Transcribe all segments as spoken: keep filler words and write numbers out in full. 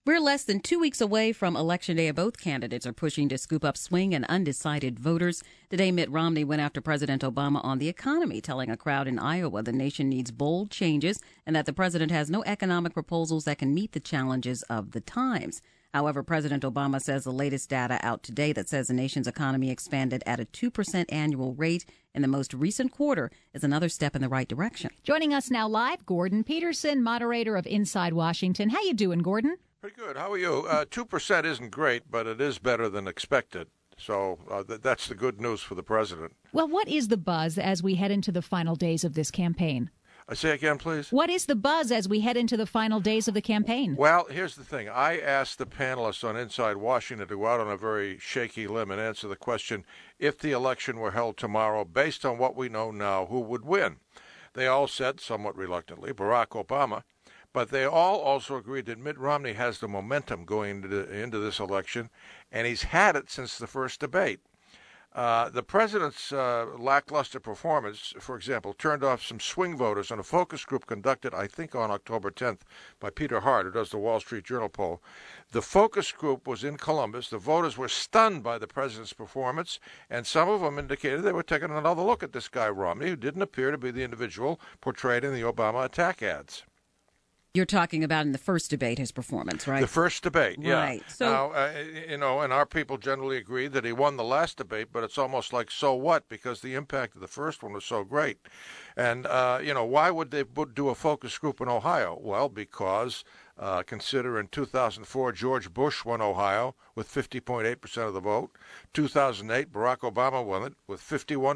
We're less than two weeks away from Election Day, and both candidates are pushing to scoop up swing and undecided voters. Today, Mitt Romney went after President Obama on the economy, telling a crowd in Iowa the nation needs bold changes and that the president has no economic proposals that can meet the challenges of the times. However, President Obama says the latest data out today that says the nation's economy expanded at a two percent annual rate in the most recent quarter is another step in the right direction. Joining us now live, Gordon Peterson, moderator of Inside Washington. How you doing, Gordon? Pretty good. How are you? Uh, two percent isn't great, but it is better than expected. So uh, th- that's the good news for the president. Well, what is the buzz as we head into the final days of this campaign? Uh, say again, please. What is the buzz as we head into the final days of the campaign? Well, here's the thing. I asked the panelists on Inside Washington to go out on a very shaky limb and answer the question, if the election were held tomorrow, based on what we know now, who would win? They all said, somewhat reluctantly, Barack Obama. But they all also agreed that Mitt Romney has the momentum going into, the, into this election, and he's had it since the first debate. Uh, the president's uh, lackluster performance, for example, turned off some swing voters on a focus group conducted, I think, on October tenth by Peter Hart, who does the Wall Street Journal poll. The focus group was in Columbus. The voters were stunned by the president's performance, and some of them indicated they were taking another look at this guy Romney, who didn't appear to be the individual portrayed in the Obama attack ads. You're talking about in the first debate, his performance, right? The first debate, yeah. Right. So, now, uh, you know, and our people generally agree that he won the last debate, but it's almost like, so what? Because the impact of the first one was so great. And, uh, you know, why would they do a focus group in Ohio? Well, because uh, consider in two thousand four, George Bush won Ohio with fifty point eight percent of the vote. two thousand eight, Barack Obama won it with fifty-one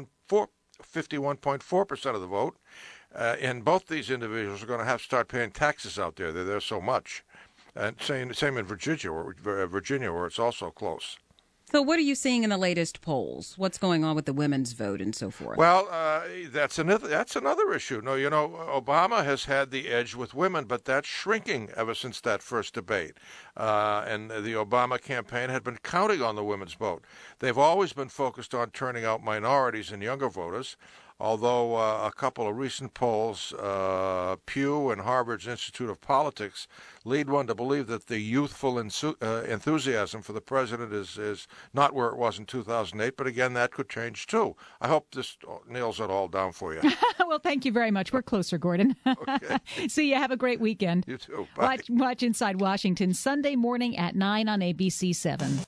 point four percent of the vote. Uh, and both these individuals are going to have to start paying taxes out there. They're there so much. And same, same in Virginia, where, Virginia, where it's also close. So what are you seeing in the latest polls? What's going on with the women's vote and so forth? Well, uh, that's another that's another issue. No, you know, Obama has had the edge with women, but that's shrinking ever since that first debate. Uh, and the Obama campaign had been counting on the women's vote. They've always been focused on turning out minorities and younger voters. Although uh, a couple of recent polls, uh, Pew and Harvard's Institute of Politics, lead one to believe that the youthful ensu- uh, enthusiasm for the president is, is not where it was in two thousand eight. But again, that could change, too. I hope this nails it all down for you. Well, thank you very much. We're closer, Gordon. Okay. See you. Have a great weekend. You too. Bye. Watch, watch Inside Washington Sunday morning at nine on A B C seven.